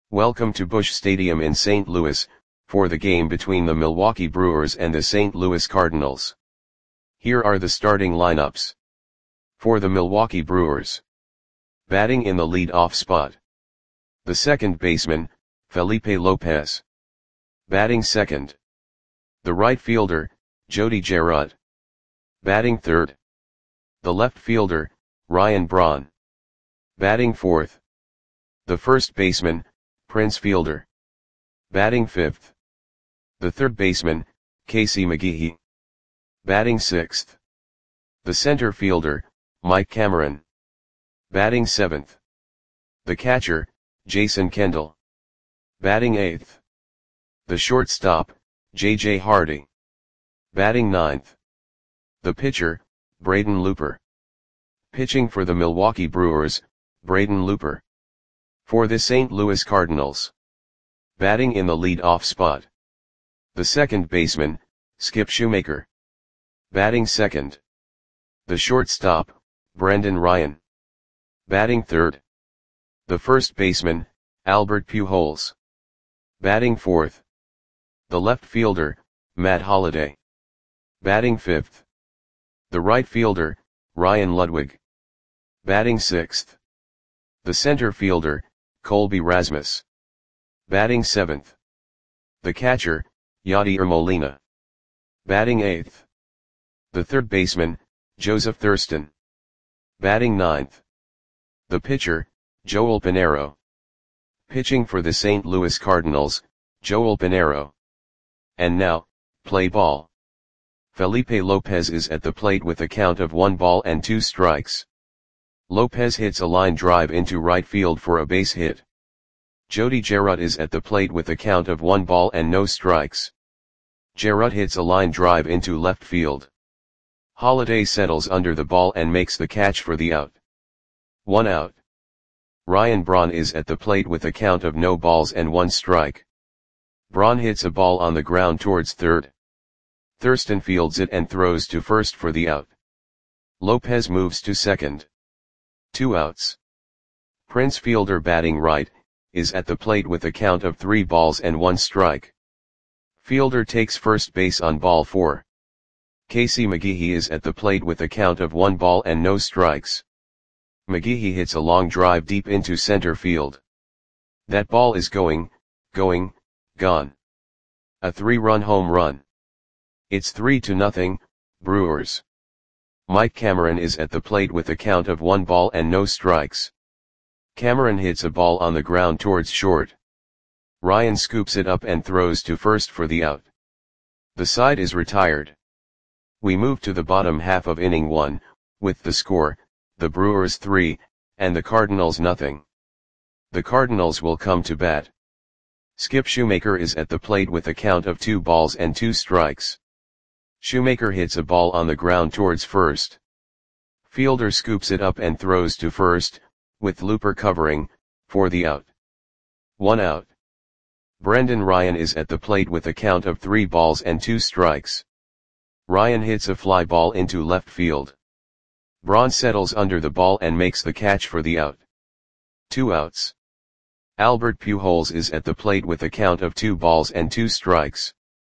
Welcome to Busch Stadium in St. Louis, for the game between the Milwaukee Brewers and the St. Louis Cardinals. Here are the starting lineups. For the Milwaukee Brewers. Batting in the lead-off spot. The second baseman, Felipe Lopez. Batting second. The right fielder, Jody Gerard. Batting third. The left fielder, Ryan Braun. Batting fourth. The first baseman, Prince Fielder. Batting fifth. The third baseman, Casey McGehee. Batting sixth. The center fielder, Mike Cameron. Batting seventh. The catcher, Jason Kendall. Batting eighth. The shortstop, J.J. Hardy. Batting ninth. The pitcher, Braden Looper. Pitching for the Milwaukee Brewers, Braden Looper. For the St. Louis Cardinals. Batting in the lead-off spot. The second baseman, Skip Schumaker. Batting second. The shortstop, Brendan Ryan. Batting third. The first baseman, Albert Pujols. Batting fourth. The left fielder, Matt Holliday. Batting fifth. The right fielder, Ryan Ludwig. Batting sixth. The center fielder, Colby Rasmus. Batting seventh. The catcher, Yadier Molina. Batting eighth. The third baseman, Joseph Thurston. Batting ninth. The pitcher, Joel Pinheiro. Pitching for the St. Louis Cardinals, Joel Pinheiro. And now, play ball. Felipe Lopez is at the plate with a count of 1-2 strikes. Lopez hits a line drive into right field for a base hit. Jody Gerard is at the plate with a count of 1-0 strikes. Gerard hits a line drive into left field. Holliday settles under the ball and makes the catch for the out. 1 out. Ryan Braun is at the plate with a count of 0-1 strike. Braun hits a ball on the ground towards third. Thurston fields it and throws to first for the out. Lopez moves to second. 2 outs. Prince Fielder batting right, is at the plate with a count of 3-1 strike. Fielder takes first base on ball 4. Casey McGehee is at the plate with a count of 1-0 strikes. McGehee hits a long drive deep into center field. That ball is gone. A 3-run home run. It's 3-0, Brewers. Mike Cameron is at the plate with a count of 1-0 strikes. Cameron hits a ball on the ground towards short. Ryan scoops it up and throws to first for the out. The side is retired. We move to the bottom half of inning 1, with the score, the Brewers 3, and the Cardinals 0. The Cardinals will come to bat. Skip Schumaker is at the plate with a count of 2-2 strikes. Schumaker hits a ball on the ground towards first. Fielder scoops it up and throws to first, with Looper covering, for the out. 1 out. Brendan Ryan is at the plate with a count of 3-2 strikes. Ryan hits a fly ball into left field. Braun settles under the ball and makes the catch for the out. 2 outs. Albert Pujols is at the plate with a count of 2-2 strikes.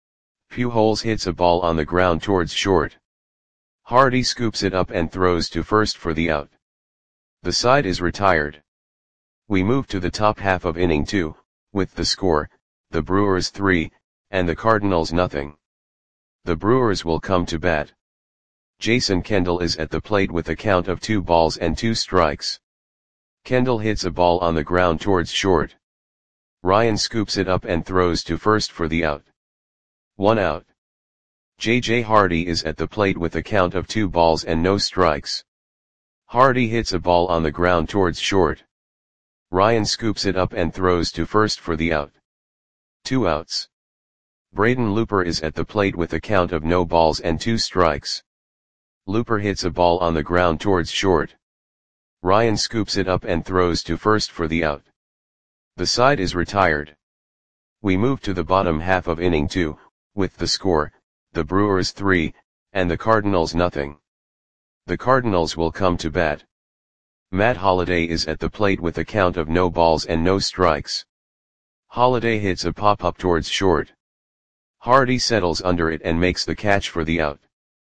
Pujols hits a ball on the ground towards short. Hardy scoops it up and throws to first for the out. The side is retired. We move to the top half of inning 2, with the score, the Brewers 3, and the Cardinals 0. The Brewers will come to bat. Jason Kendall is at the plate with a count of 2-2 strikes. Kendall hits a ball on the ground towards short. Ryan scoops it up and throws to first for the out. 1 out. J.J. Hardy is at the plate with a count of 2-0 strikes. Hardy hits a ball on the ground towards short. Ryan scoops it up and throws to first for the out. 2 outs. Braden Looper is at the plate with a count of 0-2 strikes. Looper hits a ball on the ground towards short. Ryan scoops it up and throws to first for the out. The side is retired. We move to the bottom half of inning 2, with the score, the Brewers 3, and the Cardinals 0. The Cardinals will come to bat. Matt Holliday is at the plate with a count of 0 balls and no strikes. Holiday hits a pop-up towards short. Hardy settles under it and makes the catch for the out.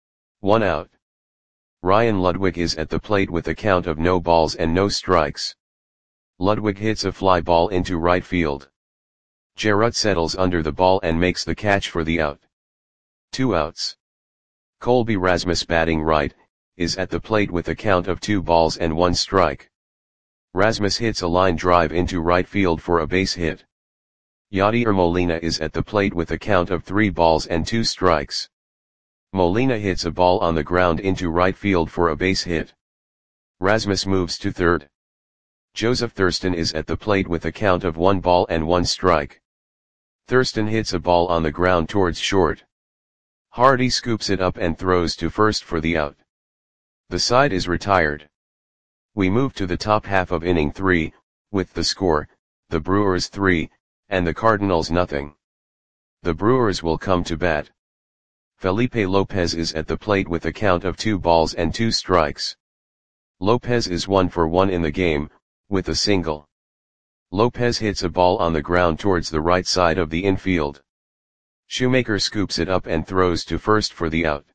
1 out. Ryan Ludwig is at the plate with a count of no balls and no strikes. Ludwig hits a fly ball into right field. Jarrett settles under the ball and makes the catch for the out. 2 outs. Colby Rasmus, batting right, is at the plate with a count of 2 balls and 1 strike. Rasmus hits a line drive into right field for a base hit. Yadier Molina is at the plate with a count of 3 balls and 2 strikes. Molina hits a ball on the ground into right field for a base hit. Rasmus moves to third. Joseph Thurston is at the plate with a count of 1 ball and 1 strike. Thurston hits a ball on the ground towards short. Hardy scoops it up and throws to first for the out. The side is retired. We move to the top half of inning 3, with the score, the Brewers 3, and the Cardinals nothing. The Brewers will come to bat. Felipe Lopez is at the plate with a count of 2 balls and 2 strikes. Lopez is 1 for 1 in the game, with a single. Lopez hits a ball on the ground towards the right side of the infield. Shoemaker scoops it up and throws to first for the out.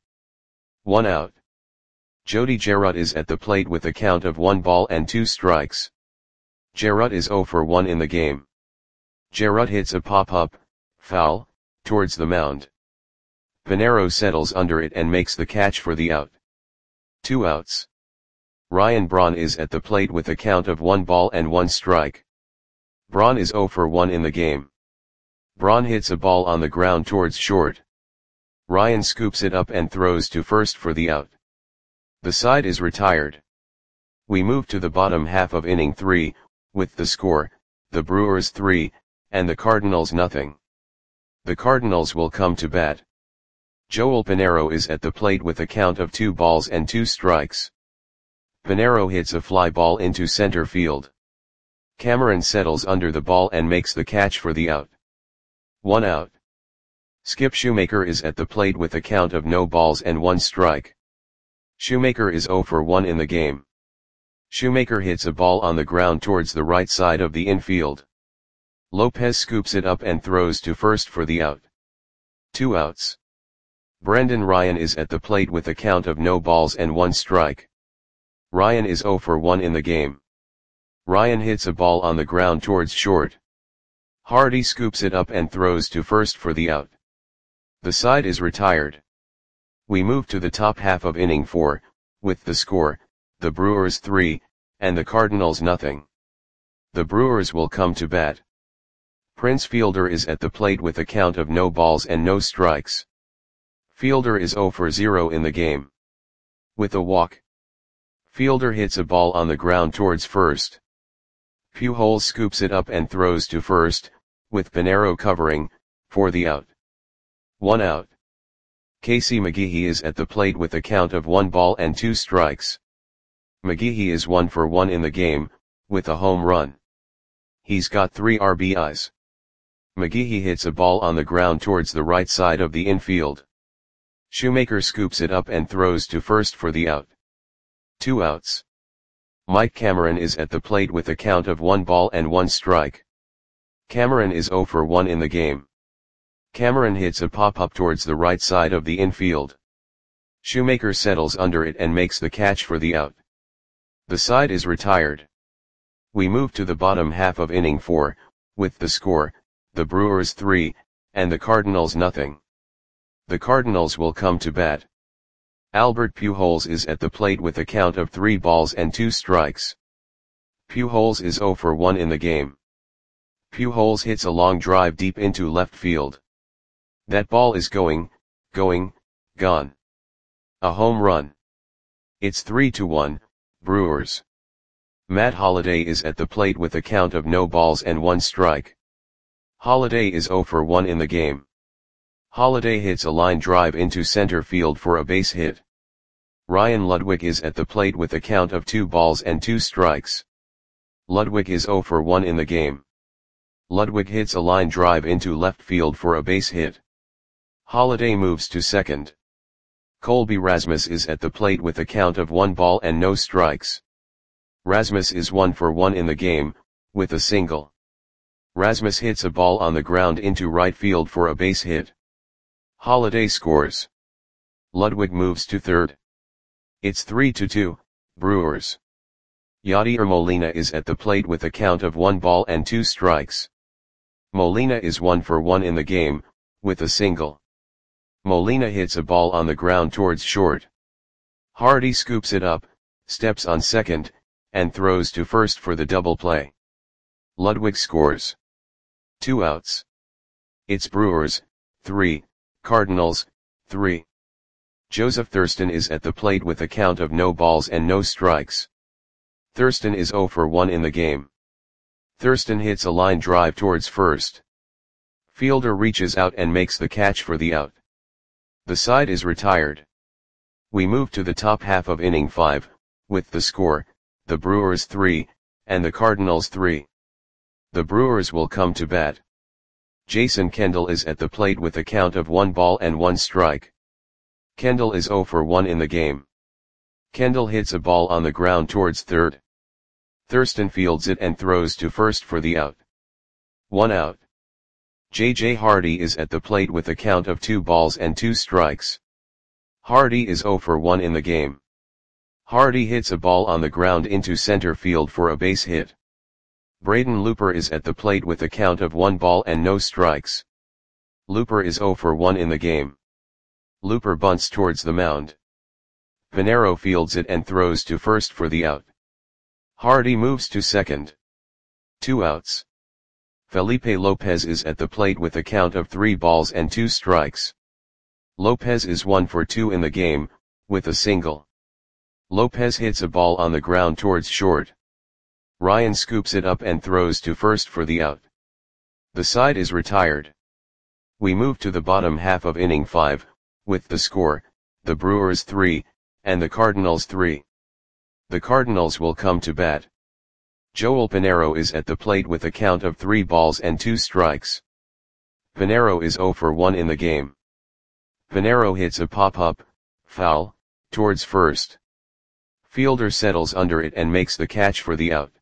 1 out. Jody Jarrett is at the plate with a count of 1 ball and 2 strikes. Jarrett is 0 for 1 in the game. Jarrett hits a pop-up, foul, towards the mound. Pinero settles under it and makes the catch for the out. 2 outs. Ryan Braun is at the plate with a count of 1 ball and 1 strike. Braun is 0 for 1 in the game. Braun hits a ball on the ground towards short. Ryan scoops it up and throws to first for the out. The side is retired. We move to the bottom half of inning 3, with the score, the Brewers 3, and the Cardinals nothing. The Cardinals will come to bat. Joel Pinero is at the plate with a count of 2 balls and 2 strikes. Pinero hits a fly ball into center field. Cameron settles under the ball and makes the catch for the out. 1 out. Skip Shoemaker is at the plate with a count of no balls and 1 strike. Shoemaker is 0 for 1 in the game. Shoemaker hits a ball on the ground towards the right side of the infield. Lopez scoops it up and throws to first for the out. 2 outs. Brendan Ryan is at the plate with a count of no balls and 1 strike. Ryan is 0 for 1 in the game. Ryan hits a ball on the ground towards short. Hardy scoops it up and throws to first for the out. The side is retired. We move to the top half of inning 4, with the score, the Brewers 3, and the Cardinals nothing. The Brewers will come to bat. Prince Fielder is at the plate with a count of no balls and no strikes. Fielder is 0 for 0 in the game. With a walk. Fielder hits a ball on the ground towards first. Pujols scoops it up and throws to first, with Pinero covering, for the out. 1 out. Casey McGehee is at the plate with a count of 1 ball and 2 strikes. McGehee is 1 for 1 in the game, with a home run. He's got 3 RBIs. McGehee hits a ball on the ground towards the right side of the infield. Shoemaker scoops it up and throws to first for the out. 2 outs. Mike Cameron is at the plate with a count of 1 ball and 1 strike. Cameron is 0 for 1 in the game. Cameron hits a pop-up towards the right side of the infield. Shoemaker settles under it and makes the catch for the out. The side is retired. We move to the bottom half of inning 4, with the score, the Brewers 3, and the Cardinals nothing. The Cardinals will come to bat. Albert Pujols is at the plate with a count of 3 balls and 2 strikes. Pujols is 0 for 1 in the game. Pujols hits a long drive deep into left field. That ball is gone. A home run. It's 3-1, Brewers. Matt Holliday is at the plate with a count of no balls and 1 strike. Holliday is 0 for 1 in the game. Holliday hits a line drive into center field for a base hit. Ryan Ludwig is at the plate with a count of 2 balls and 2 strikes. Ludwig is 0 for 1 in the game. Ludwig hits a line drive into left field for a base hit. Holliday moves to second. Colby Rasmus is at the plate with a count of 1 ball and no strikes. Rasmus is 1 for 1 in the game, with a single. Rasmus hits a ball on the ground into right field for a base hit. Holiday scores. Ludwig moves to third. It's 3-2, Brewers. Yadier Molina is at the plate with a count of 1 ball and 2 strikes. Molina is 1 for 1 in the game, with a single. Molina hits a ball on the ground towards short. Hardy scoops it up, steps on second, and throws to first for the double play. Ludwig scores. 2 outs. It's Brewers, 3, Cardinals, 3. Joseph Thurston is at the plate with a count of no balls and no strikes. Thurston is 0 for 1 in the game. Thurston hits a line drive towards first. Fielder reaches out and makes the catch for the out. The side is retired. We move to the top half of inning 5, with the score, the Brewers 3, and the Cardinals 3. The Brewers will come to bat. Jason Kendall is at the plate with a count of 1 ball and 1 strike. Kendall is 0 for 1 in the game. Kendall hits a ball on the ground towards third. Thurston fields it and throws to first for the out. 1 out. J.J. Hardy is at the plate with a count of 2 balls and 2 strikes. Hardy is 0 for 1 in the game. Hardy hits a ball on the ground into center field for a base hit. Braden Looper is at the plate with a count of 1 ball and no strikes. Looper is 0 for 1 in the game. Looper bunts towards the mound. Pinero fields it and throws to first for the out. Hardy moves to second. 2 outs. Felipe Lopez is at the plate with a count of 3 balls and 2 strikes. Lopez is 1 for 2 in the game, with a single. Lopez hits a ball on the ground towards short. Ryan scoops it up and throws to first for the out. The side is retired. We move to the bottom half of inning 5, with the score, the Brewers 3, and the Cardinals 3. The Cardinals will come to bat. Joel Pinero is at the plate with a count of 3 balls and 2 strikes. Pinero is 0 for 1 in the game. Pinero hits a pop-up, foul, towards first. Fielder settles under it and makes the catch for the out.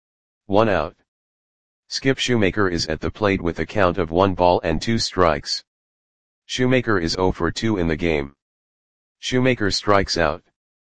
1 out. Skip Shoemaker is at the plate with a count of 1 ball and 2 strikes. Shoemaker is 0 for 2 in the game. Shoemaker strikes out.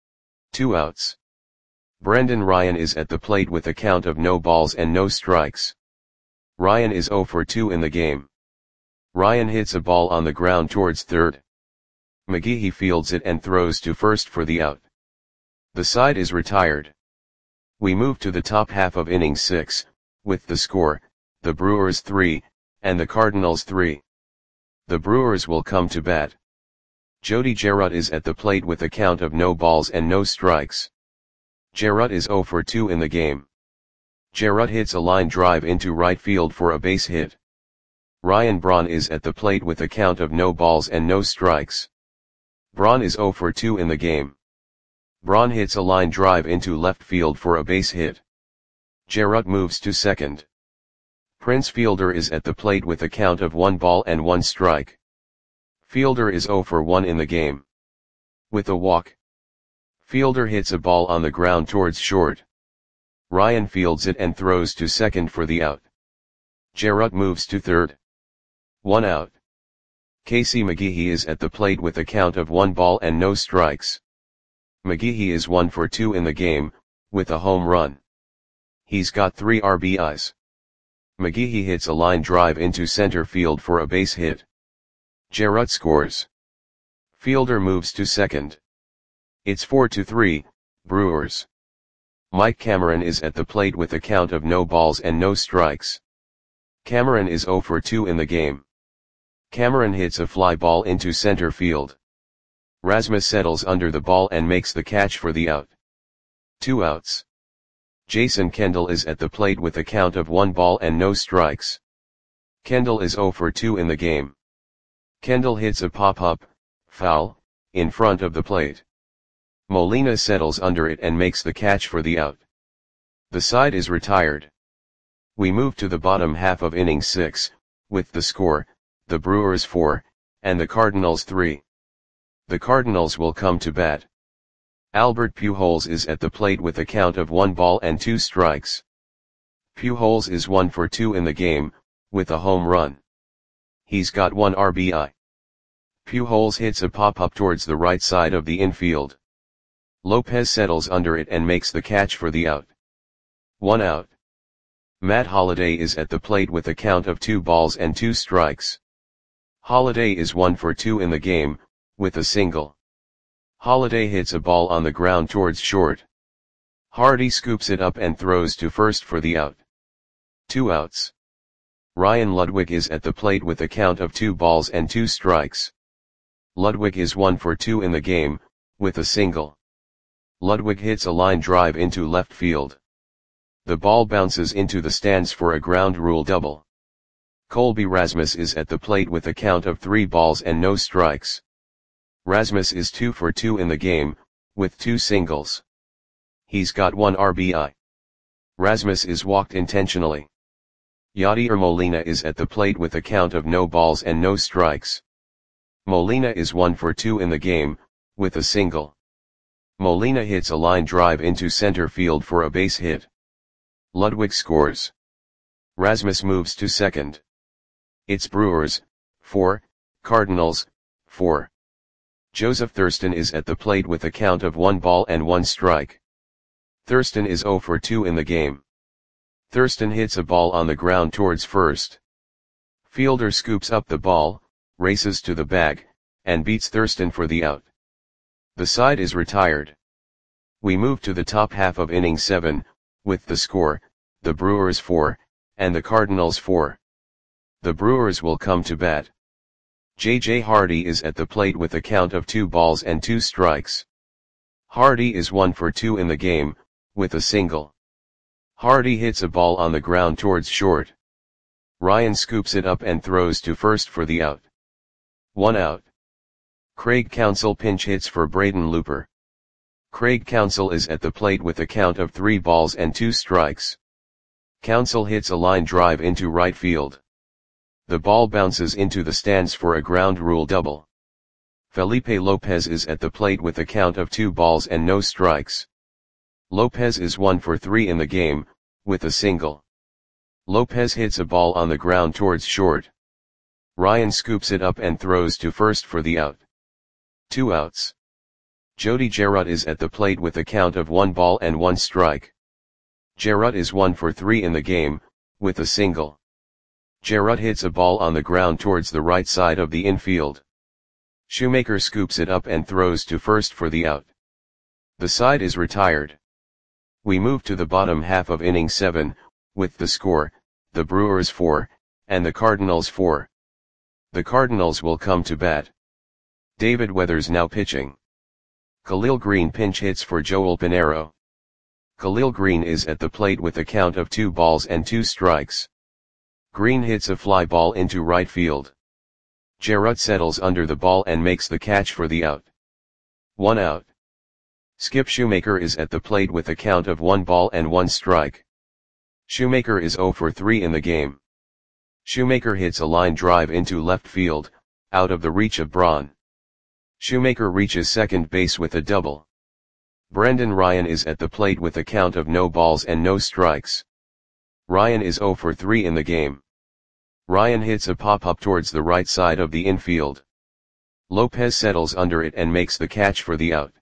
2 outs. Brendan Ryan is at the plate with a count of no balls and no strikes. Ryan is 0 for 2 in the game. Ryan hits a ball on the ground towards third. McGehee fields it and throws to first for the out. The side is retired. We move to the top half of inning 6, with the score, the Brewers 3, and the Cardinals 3. The Brewers will come to bat. Jody Gerut is at the plate with a count of no balls and no strikes. Gerut is 0 for 2 in the game. Gerut hits a line drive into right field for a base hit. Ryan Braun is at the plate with a count of no balls and no strikes. Braun is 0 for 2 in the game. Braun hits a line drive into left field for a base hit. Gerut moves to second. Prince Fielder is at the plate with a count of 1 ball and 1 strike. Fielder is 0 for 1 in the game. With a walk. Fielder hits a ball on the ground towards short. Ryan fields it and throws to second for the out. Gerut moves to third. 1 out. Casey McGehee is at the plate with a count of 1 ball and no strikes. McGehee is 1 for 2 in the game, with a home run. He's got 3 RBIs. McGehee hits a line drive into center field for a base hit. Gerut scores. Fielder moves to second. It's 4-3, Brewers. Mike Cameron is at the plate with a count of no balls and no strikes. Cameron is 0 for 2 in the game. Cameron hits a fly ball into center field. Rasmus settles under the ball and makes the catch for the out. 2 outs. Jason Kendall is at the plate with a count of 1 ball and no strikes. Kendall is 0 for 2 in the game. Kendall hits a pop-up, foul, in front of the plate. Molina settles under it and makes the catch for the out. The side is retired. We move to the bottom half of inning 6, with the score, the Brewers 4, and the Cardinals 3. The Cardinals will come to bat. Albert Pujols is at the plate with a count of 1 ball and 2 strikes. Pujols is 1 for 2 in the game, with a home run. He's got 1 RBI. Pujols hits a pop-up towards the right side of the infield. Lopez settles under it and makes the catch for the out. 1 out. Matt Holliday is at the plate with a count of 2 balls and 2 strikes. Holliday is 1 for 2 in the game, with a single. Holliday hits a ball on the ground towards short. Hardy scoops it up and throws to first for the out. 2 outs. Ryan Ludwig is at the plate with a count of 2 balls and 2 strikes. Ludwig is 1 for 2 in the game, with a single. Ludwig hits a line drive into left field. The ball bounces into the stands for a ground rule double. Colby Rasmus is at the plate with a count of 3 balls and no strikes. Rasmus is 2 for 2 in the game, with 2 singles. He's got 1 RBI. Rasmus is walked intentionally. Yadier Molina is at the plate with a count of no balls and no strikes. Molina is 1 for 2 in the game, with a single. Molina hits a line drive into center field for a base hit. Ludwig scores. Rasmus moves to second. It's Brewers, 4, Cardinals, 4. Joseph Thurston is at the plate with a count of 1 ball and 1 strike. Thurston is 0 for 2 in the game. Thurston hits a ball on the ground towards first. Fielder scoops up the ball, races to the bag, and beats Thurston for the out. The side is retired. We move to the top half of inning 7, with the score, the Brewers 4, and the Cardinals 4. The Brewers will come to bat. J.J. Hardy is at the plate with a count of 2 balls and 2 strikes. Hardy is 1 for 2 in the game, with a single. Hardy hits a ball on the ground towards short. Ryan scoops it up and throws to first for the out. 1 out. Craig Counsell pinch hits for Braden Looper. Craig Counsell is at the plate with a count of 3 balls and 2 strikes. Counsell hits a line drive into right field. The ball bounces into the stands for a ground rule double. Felipe Lopez is at the plate with a count of 2 balls and no strikes. Lopez is 1 for 3 in the game, with a single. Lopez hits a ball on the ground towards short. Ryan scoops it up and throws to first for the out. 2 outs. Jody Gerut is at the plate with a count of 1 ball and 1 strike. Gerut is 1 for 3 in the game, with a single. Gerut hits a ball on the ground towards the right side of the infield. Shoemaker scoops it up and throws to first for the out. The side is retired. We move to the bottom half of inning 7, with the score, the Brewers 4, and the Cardinals 4. The Cardinals will come to bat. David Weathers now pitching. Khalil Green pinch hits for Joel Pinheiro. Khalil Green is at the plate with a count of 2 balls and 2 strikes. Green hits a fly ball into right field. Gerut settles under the ball and makes the catch for the out. 1 out. Skip Shoemaker is at the plate with a count of 1 ball and 1 strike. Shoemaker is 0 for 3 in the game. Shoemaker hits a line drive into left field, out of the reach of Braun. Shoemaker reaches second base with a double. Brendan Ryan is at the plate with a count of no balls and no strikes. Ryan is 0 for 3 in the game. Ryan hits a pop-up towards the right side of the infield. Lopez settles under it and makes the catch for the out.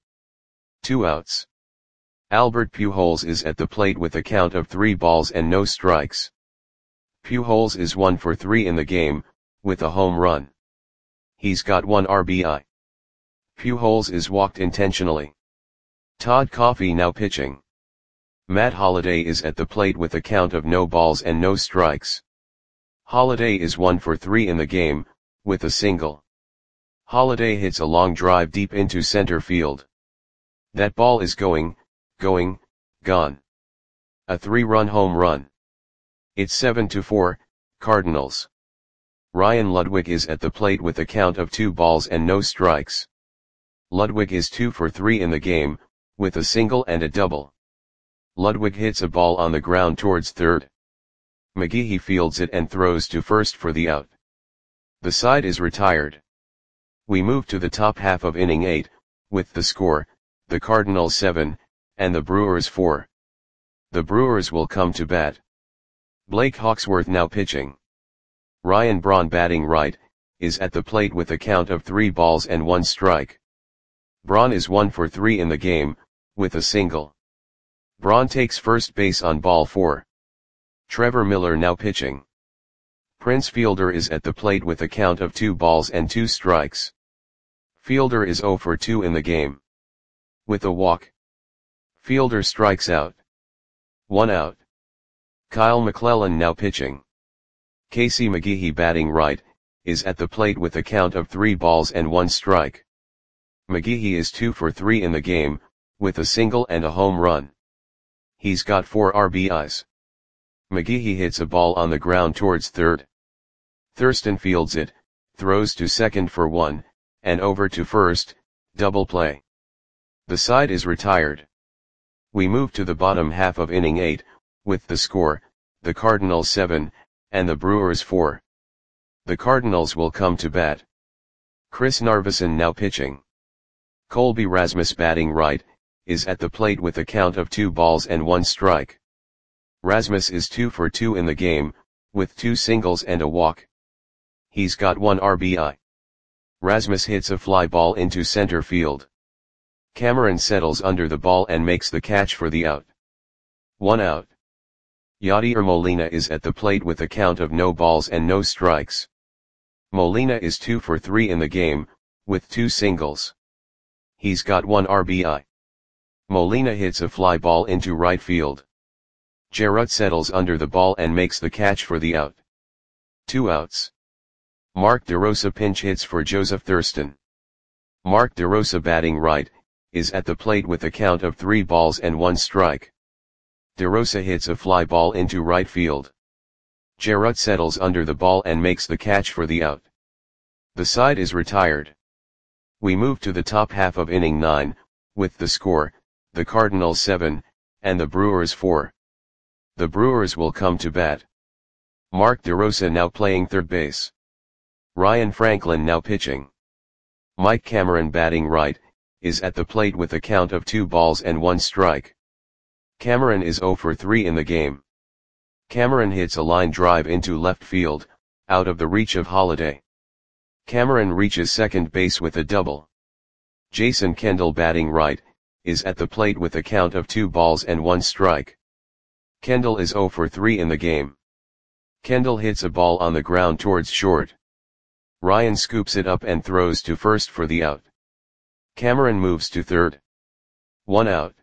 2 outs. Albert Pujols is at the plate with a count of 3 balls and no strikes. Pujols is 1 for 3 in the game, with a home run. He's got 1 RBI. Pujols is walked intentionally. Todd Coffey now pitching. Matt Holliday is at the plate with a count of no balls and no strikes. Holliday is 1 for 3 in the game, with a single. Holliday hits a long drive deep into center field. That ball is gone. A 3-run home run. It's 7-4, Cardinals. Ryan Ludwig is at the plate with a count of 2 balls and no strikes. Ludwig is 2 for 3 in the game, with a single and a double. Ludwig hits a ball on the ground towards third. McGehee fields it and throws to first for the out. The side is retired. We move to the top half of inning 8, with the score, the Cardinals 7, and the Brewers 4. The Brewers will come to bat. Blake Hawksworth now pitching. Ryan Braun batting right, is at the plate with a count of 3 balls and 1 strike. Braun is 1 for 3 in the game, with a single. Braun takes first base on ball 4. Trevor Miller now pitching. Prince Fielder is at the plate with a count of 2 balls and 2 strikes. Fielder is 0 for 2 in the game. With a walk. Fielder strikes out. 1 out. Kyle McClellan now pitching. Casey McGehee batting right, is at the plate with a count of 3 balls and 1 strike. McGehee is 2 for 3 in the game, with a single and a home run. He's got 4 RBIs. McGehee hits a ball on the ground towards third. Thurston fields it, throws to second for 1, and over to first, double play. The side is retired. We move to the bottom half of inning 8, with the score, the Cardinals 7, and the Brewers 4. The Cardinals will come to bat. Chris Narveson now pitching. Colby Rasmus batting right, is at the plate with a count of 2 balls and 1 strike. Rasmus is 2 for 2 in the game, with 2 singles and a walk. He's got 1 RBI. Rasmus hits a fly ball into center field. Cameron settles under the ball and makes the catch for the out. 1 out. Yadier Molina is at the plate with a count of no balls and no strikes. Molina is 2 for 3 in the game, with 2 singles. He's got 1 RBI. Molina hits a fly ball into right field. Jarrett settles under the ball and makes the catch for the out. 2 outs. Mark DeRosa pinch hits for Joseph Thurston. Mark DeRosa batting right, is at the plate with a count of 3 balls and 1 strike. DeRosa hits a fly ball into right field. Jarrett settles under the ball and makes the catch for the out. The side is retired. We move to the top half of inning 9, with the score, the Cardinals 7, and the Brewers 4. The Brewers will come to bat. Mark DeRosa now playing third base. Ryan Franklin now pitching. Mike Cameron batting right, is at the plate with a count of 2 balls and 1 strike. Cameron is 0 for 3 in the game. Cameron hits a line drive into left field, out of the reach of Holliday. Cameron reaches second base with a double. Jason Kendall batting right, is at the plate with a count of 2 balls and 1 strike. Kendall is 0 for 3 in the game. Kendall hits a ball on the ground towards short. Ryan scoops it up and throws to first for the out. Cameron moves to third. 1 out.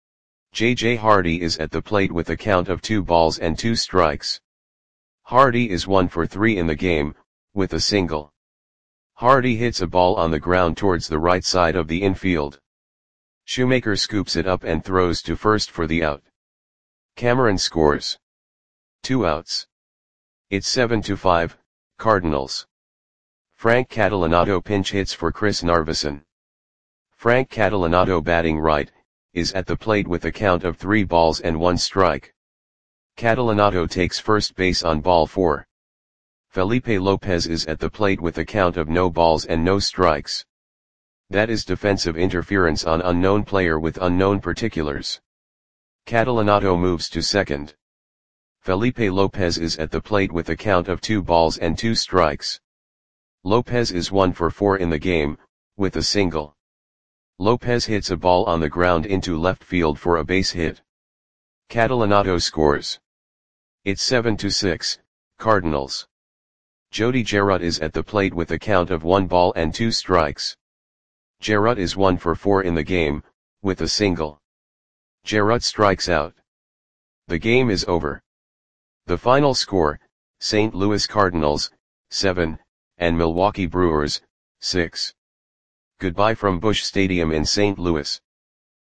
J.J. Hardy is at the plate with a count of 2 balls and 2 strikes. Hardy is 1 for 3 in the game, with a single. Hardy hits a ball on the ground towards the right side of the infield. Shoemaker scoops it up and throws to first for the out. Cameron scores. 2 outs. It's 7-5, Cardinals. Frank Catalanotto pinch hits for Chris Narveson. Frank Catalanotto batting right, is at the plate with a count of 3 balls and 1 strike. Catalanotto takes first base on ball 4. Felipe Lopez is at the plate with a count of no balls and no strikes. That is defensive interference on unknown player with unknown particulars. Catalanotto moves to second. Felipe Lopez is at the plate with a count of 2 balls and 2 strikes. Lopez is 1 for 4 in the game, with a single. Lopez hits a ball on the ground into left field for a base hit. Catalanotto scores. It's 7-6, Cardinals. Jody Jarrett is at the plate with a count of 1 ball and 2 strikes. Jarrett is 1 for 4 in the game, with a single. Jarrett strikes out. The game is over. The final score, St. Louis Cardinals, 7, and Milwaukee Brewers, 6. Goodbye from Busch Stadium in St. Louis.